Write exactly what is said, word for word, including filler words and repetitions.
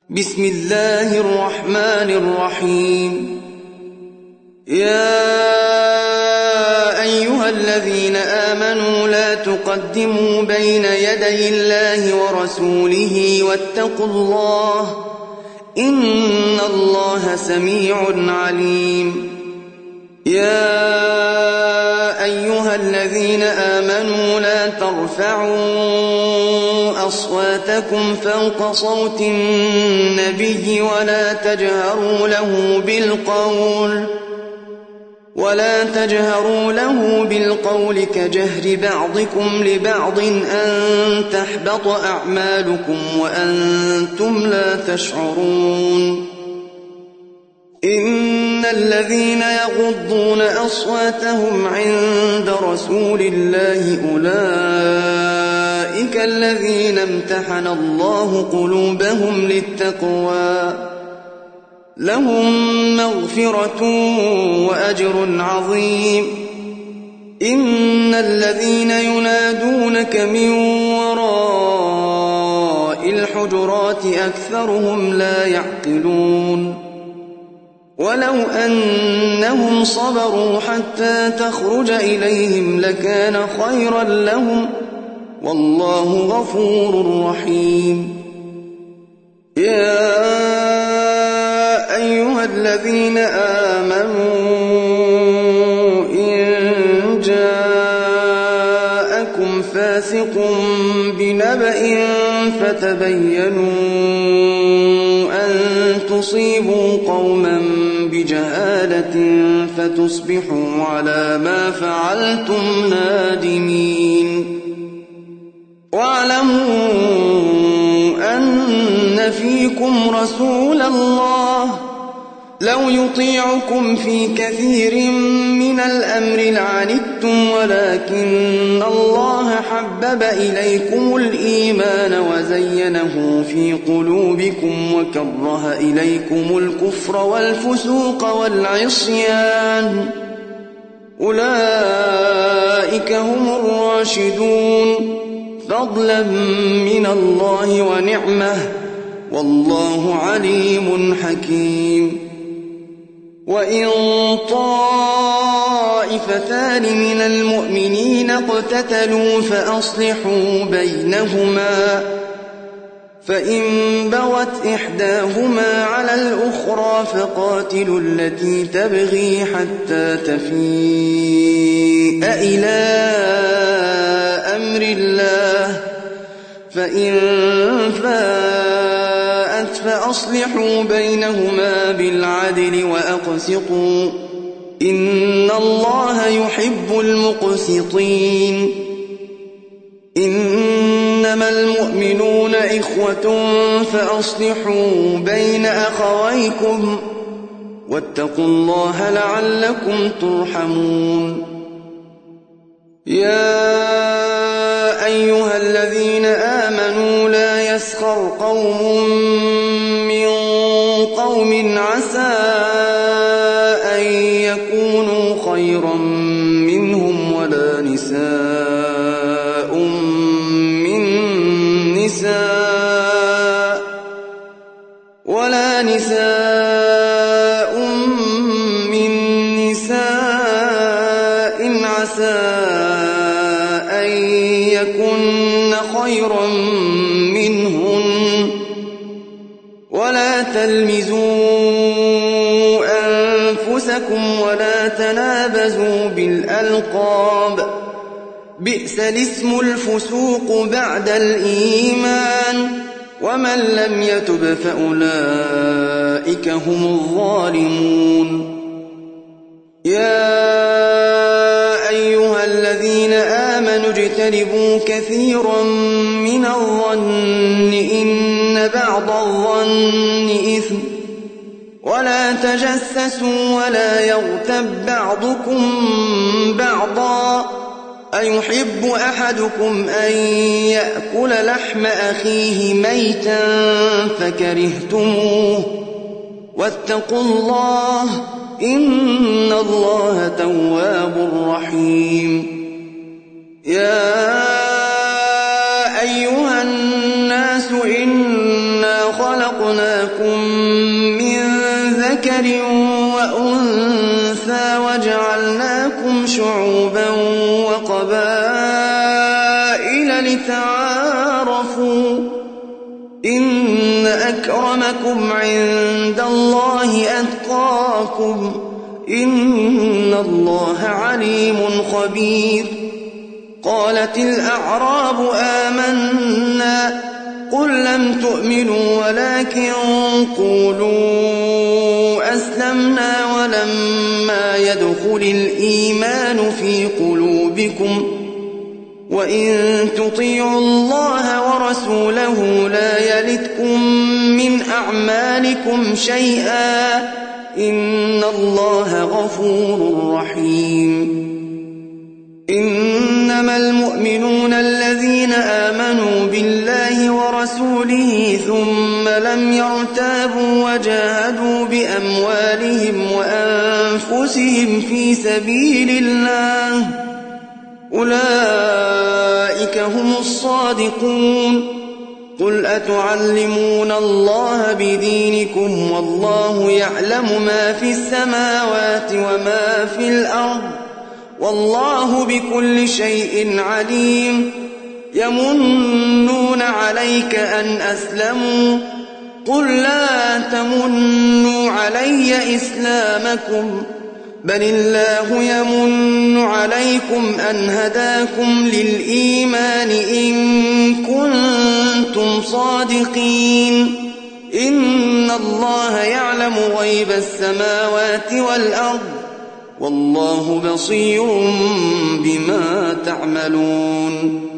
بسم الله الرحمن الرحيم. يا أيها الذين آمنوا لا تقدموا بين يدي الله ورسوله واتقوا الله إن الله سميع عليم. يا أيها الذين آمنوا لا ترفعوا أصواتكم فوق صوت النبي ولا تجهروا له بالقول ولا تجهروا له بالقول كجهر بعضكم لبعض أن تحبط أعمالكم وأنتم لا تشعرون. إن الذين يغضون أصواتهم عند رسول الله أولئك الذين امتحن الله قلوبهم للتقوى لهم مغفرة وأجر عظيم. إن الذين ينادونك من وراء الحجرات أكثرهم لا يعقلون. ولو أنهم صبروا حتى تخرج إليهم لكان خيرا لهم والله غفور رحيم. يا أيها الذين آمنوا إن جاءكم فاسق بنبأ فتبينوا أن تصيبوا قوما بجهالة فتصبحوا على ما فعلتم نادمين. واعلموا أن فيكم رسول الله لو يطيعكم في كثير من الأمر لعنتم ولكن الله حبب إليكم الإيمان وزينه في قلوبكم وكره إليكم الكفر والفسوق والعصيان أولئك هم الراشدون فضلا من الله ونعمه والله عليم حكيم. وإن طائفتان من المؤمنين اقتتلوا فأصلحوا بينهما فإن بغت إحداهما على الأخرى فقاتلوا التي تبغي حتى تفيء إلى أمر الله فإن فاءت فأصلحوا بينهما بالعدل وأقسطوا إن الله يحب المقسطين. إنما المؤمنون إخوة فأصلحوا بين أخويكم واتقوا الله لعلكم ترحمون. يا أيها الذين آمنوا لا يسخر قوم من قوم عسى أن يكونوا خيرا منهم ولا نساء من نساء ولا نساء من نساء عسى أن يكن خيرا منهن ولا تلمزوا أنفسكم ولا تنابزوا بالألقاب بئس الاسم الفسوق بعد الإيمان ومن لم يتب فأولئك هم الظالمون. يا أيها الذين آمنوا اجتنبوا كثيرا من الظن إن بعض الظن إثم ولا تجسسوا ولا يغتب بعضكم بعضا أيحب أحدكم أن يأكل لحم أخيه ميتا فكرهتموه واتقوا الله إن الله تواب رحيم. يا أيها الناس إنا خلقنا خلقناكم من ذكر وأنثى وجعلناكم شعوبا وقبائل لتعارفوا إن أكرمكم عند الله أتقاكم إن الله عليم خبير. قالت الأعراب آمنا قل لم تؤمنوا ولكن قولوا أسلمنا ولما يدخل الإيمان في قلوبكم وإن تطيعوا الله ورسوله لا يلتكم من أعمالكم شيئا إن الله غفور رحيم. إنما المؤمنون الذين آمنوا بالله ورسوله ثم لم يرتابوا وجاهدوا بأموالهم وأنفسهم في سبيل الله أولئك هم الصادقون. قل أتعلمون الله بدينكم والله يعلم ما في السماوات وما في الأرض والله بكل شيء عليم. يمنون عليك أن أسلموا قل لا تمنوا علي إسلامكم بل الله يمن عليكم أن هداكم للإيمان إن كنتم صادقين. إن الله يعلم غيب السماوات والأرض والله بصير بما تعملون.